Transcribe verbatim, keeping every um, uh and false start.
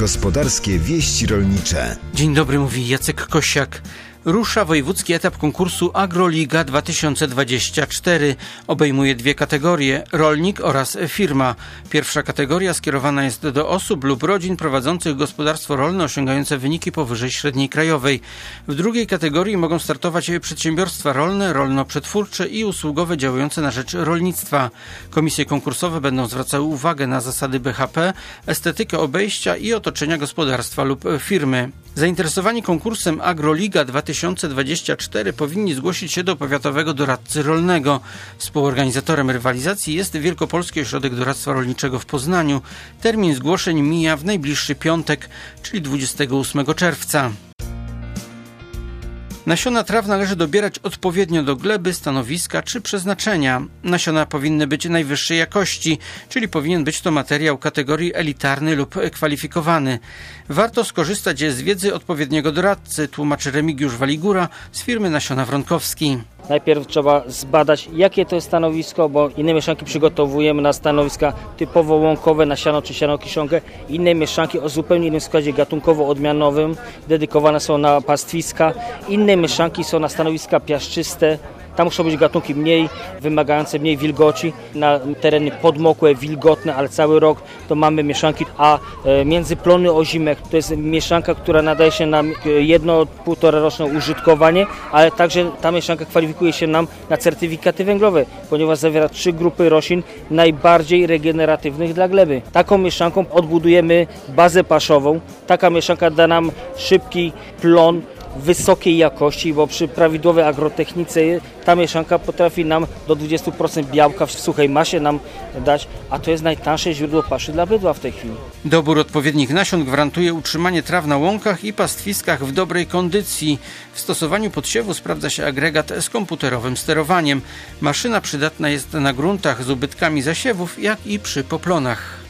Gospodarskie wieści rolnicze. Dzień dobry, mówi Jacek Kosiak. Rusza wojewódzki etap konkursu AgroLiga dwa tysiące dwadzieścia cztery. Obejmuje dwie kategorie: rolnik oraz firma. Pierwsza kategoria skierowana jest do osób lub rodzin prowadzących gospodarstwo rolne osiągające wyniki powyżej średniej krajowej. W drugiej kategorii mogą startować przedsiębiorstwa rolne, rolno-przetwórcze i usługowe działające na rzecz rolnictwa. Komisje konkursowe będą zwracały uwagę na zasady B H P, estetykę obejścia i otoczenia gospodarstwa lub firmy. Zainteresowani konkursem AgroLiga dwa tysiące dwadzieścia cztery powinni zgłosić się do powiatowego doradcy rolnego. Współorganizatorem rywalizacji jest Wielkopolski Ośrodek Doradztwa Rolniczego w Poznaniu. Termin zgłoszeń mija w najbliższy piątek, czyli dwudziestego ósmego czerwca. Nasiona traw należy dobierać odpowiednio do gleby, stanowiska czy przeznaczenia. Nasiona powinny być najwyższej jakości, czyli powinien być to materiał kategorii elitarny lub kwalifikowany. Warto skorzystać z wiedzy odpowiedniego doradcy, tłumaczy Remigiusz Waligura z firmy Nasiona Wronkowski. Najpierw trzeba zbadać, jakie to jest stanowisko, bo inne mieszanki przygotowujemy na stanowiska typowo łąkowe, na siano czy siano-kiszonkę. Inne mieszanki o zupełnie innym składzie gatunkowo-odmianowym, dedykowane są na pastwiska. Inne mieszanki są na stanowiska piaszczyste. Tam muszą być gatunki mniej wymagające, mniej wilgoci. Na tereny podmokłe, wilgotne, ale cały rok to mamy mieszanki. A międzyplony ozimek to jest mieszanka, która nadaje się na jedno, półtora roczne użytkowanie, ale także ta mieszanka kwalifikuje się nam na certyfikaty węglowe, ponieważ zawiera trzy grupy roślin najbardziej regeneratywnych dla gleby. Taką mieszanką odbudujemy bazę paszową. Taka mieszanka da nam szybki plon wysokiej jakości, bo przy prawidłowej agrotechnice ta mieszanka potrafi nam do dwudziestu procent białka w suchej masie nam dać, a to jest najtańsze źródło paszy dla bydła w tej chwili. Dobór odpowiednich nasion gwarantuje utrzymanie traw na łąkach i pastwiskach w dobrej kondycji. W stosowaniu podsiewu sprawdza się agregat z komputerowym sterowaniem. Maszyna przydatna jest na gruntach z ubytkami zasiewów, jak i przy poplonach.